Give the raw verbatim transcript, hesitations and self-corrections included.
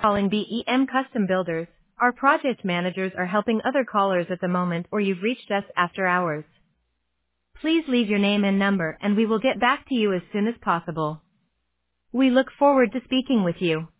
Calling B E M Custom Builders. Our project managers are helping other callers at the moment, or you've reached us after hours. Please leave your name and number and we will get back to you as soon as possible. We look forward to speaking with you.